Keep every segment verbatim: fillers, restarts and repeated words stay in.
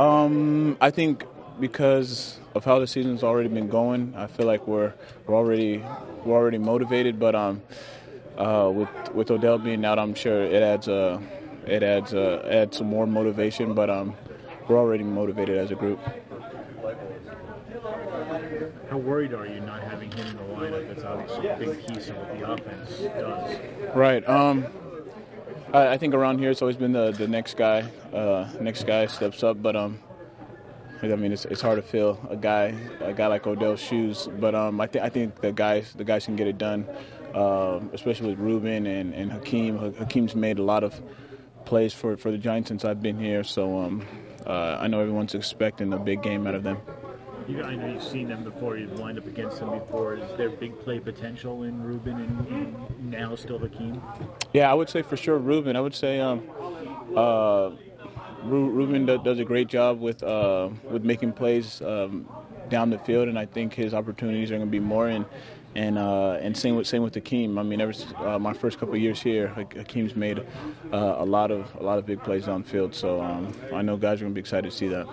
Um, I think because of how the season's already been going, I feel like we're we're already we're already motivated. But um, uh, with with Odell being out, I'm sure it adds uh, it adds uh, adds some more motivation. But um, we're already motivated as a group. How worried are you not having him in the lineup? That's obviously a big piece of what the offense does. Right. Um, I, I think around here it's always been the, the next guy. Uh, next guy steps up, but um, I mean it's it's hard to fill a guy a guy like Odell's shoes. But um, I think I think the guys the guys can get it done, uh, especially with Ruben and and Hakeem. Hakeem's made a lot of plays for for the Giants since I've been here, so um, uh, I know everyone's expecting a big game out of them. You, I know you've seen them before. You've lined up against them before. Is there big play potential in Ruben and, and now still Hakeem? Yeah, I would say for sure Ruben. I would say um, uh, Ruben does a great job with uh, with making plays um, down the field, and I think his opportunities are going to be more. And and uh, and same with same with Hakeem. I mean, ever uh, my first couple of years here, Hakeem's made uh, a lot of a lot of big plays downfield. So um, I know guys are going to be excited to see that.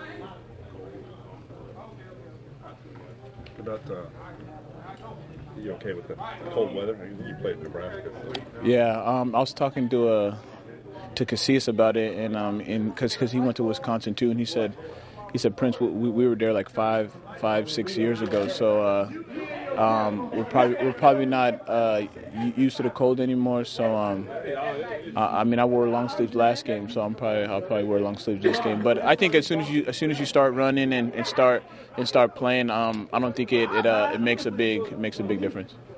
About, uh, are you okay with the cold weather? You played in Nebraska. Yeah, um, I was talking to uh, to Casillas about it, and um, because because he went to Wisconsin too, and he said he said Prince, we, we were there like five five six years ago, so uh, um, we're probably we're probably not uh, used to the cold anymore. So um, I, I mean, I wore long sleeves last game, so I'm probably I'll probably wear long sleeves this game. But I think as soon as you as soon as you start running and, and start and start playing, um, I don't think it it uh, it makes a big it makes a big difference.